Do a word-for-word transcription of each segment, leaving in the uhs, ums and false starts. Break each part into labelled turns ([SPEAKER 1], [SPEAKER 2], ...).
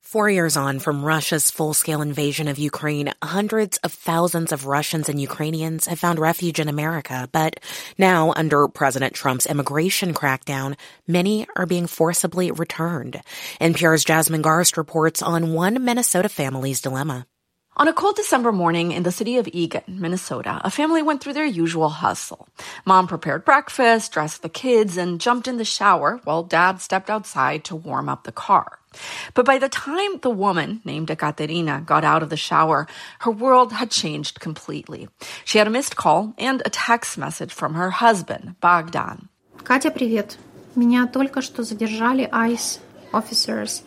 [SPEAKER 1] Four years on from Russia's full-scale invasion of Ukraine, hundreds of thousands of Russians and Ukrainians have found refuge in America. But now, under President Trump's immigration crackdown, many are being forcibly returned. N P R's Jasmine Garst reports on one Minnesota family's dilemma.
[SPEAKER 2] On a cold December morning in the city of Eagan, Minnesota, a family went through their usual hustle. Mom prepared breakfast, dressed the kids, and jumped in the shower while Dad stepped outside to warm up the car. But by the time the woman, named Ekaterina, got out of the shower, her world had changed completely. She had a missed call and a text message from her husband, Bogdan.
[SPEAKER 3] Katya, привет. Меня только что задержали ICE officers.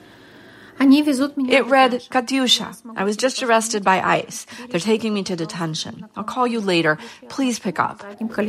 [SPEAKER 2] It read, Katyusha, I was just arrested by ICE. They're taking me to detention. I'll call you later. Please pick up.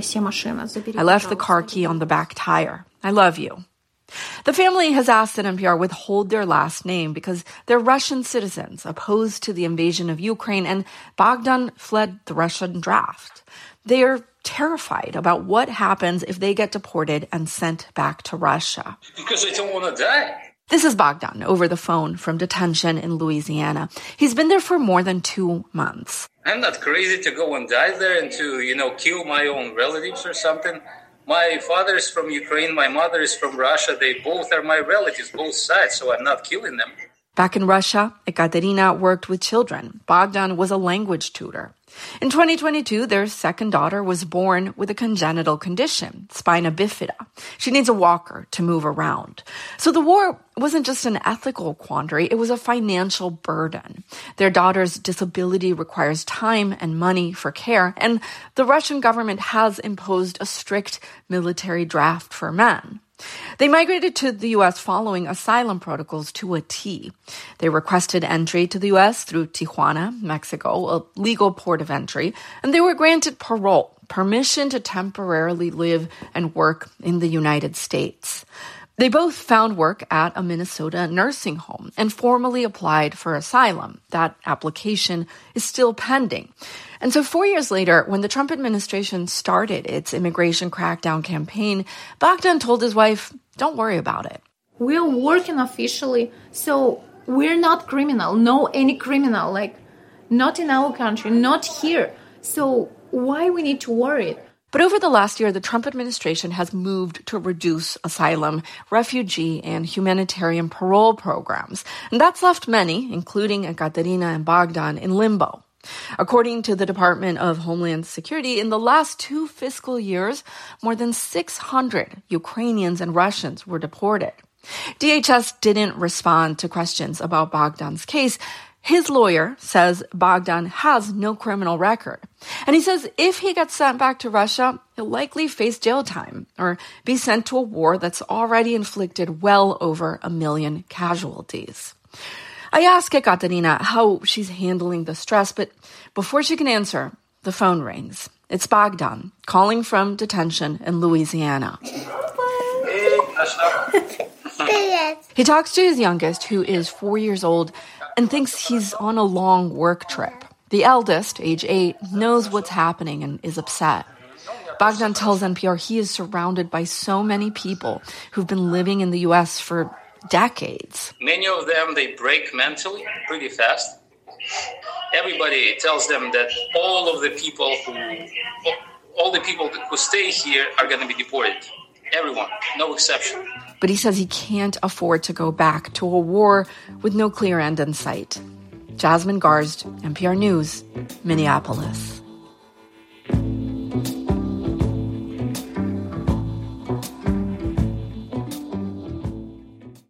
[SPEAKER 2] I left the car key on the back tire. I love you. The family has asked that N P R withhold their last name because they're Russian citizens opposed to the invasion of Ukraine, and Bogdan fled the Russian draft. They are terrified about what happens if they get deported and sent back to Russia.
[SPEAKER 4] Because I don't want to die.
[SPEAKER 2] This is Bogdan over the phone from detention in Louisiana. He's been there for more than two months.
[SPEAKER 4] I'm not crazy to go and die there and to, you know, kill my own relatives or something. My father is from Ukraine. My mother is from Russia. They both are my relatives, both sides, so I'm not killing them.
[SPEAKER 2] Back in Russia, Ekaterina worked with children. Bogdan was a language tutor. In twenty twenty-two, their second daughter was born with a congenital condition, spina bifida. She needs a walker to move around. So the war wasn't just an ethical quandary, it was a financial burden. Their daughter's disability requires time and money for care, and the Russian government has imposed a strict military draft for men. They migrated to the U S following asylum protocols to a T. They requested entry to the U S through Tijuana, Mexico, a legal port of entry, and they were granted parole, permission to temporarily live and work in the United States. They both found work at a Minnesota nursing home and formally applied for asylum. That application is still pending. And so four years later, when the Trump administration started its immigration crackdown campaign, Bogdan told his wife, don't worry about it.
[SPEAKER 3] We're working officially, so we're not criminal, no any criminal, like not in our country, not here. So why we need to worry?
[SPEAKER 2] But over the last year, the Trump administration has moved to reduce asylum, refugee, and humanitarian parole programs. And that's left many, including Ekaterina and Bogdan, in limbo. According to the Department of Homeland Security, in the last two fiscal years, more than six hundred Ukrainians and Russians were deported. D H S didn't respond to questions about Bogdan's case. His lawyer says Bogdan has no criminal record. And he says if he gets sent back to Russia, he'll likely face jail time or be sent to a war that's already inflicted well over a million casualties. I asked Ekaterina how she's handling the stress, but before she can answer, the phone rings. It's Bogdan calling from detention in Louisiana. He talks to his youngest, who is four years old, and thinks he's on a long work trip. The eldest, age eight, knows what's happening and is upset. Bogdan tells N P R he is surrounded by so many people who've been living in the U S for decades.
[SPEAKER 4] Many of them, they break mentally pretty fast. Everybody tells them that all of the people who, all the people who stay here are going to be deported. Everyone, no exception.
[SPEAKER 2] But he says he can't afford to go back to a war with no clear end in sight. Jasmine Garst, N P R News, Minneapolis.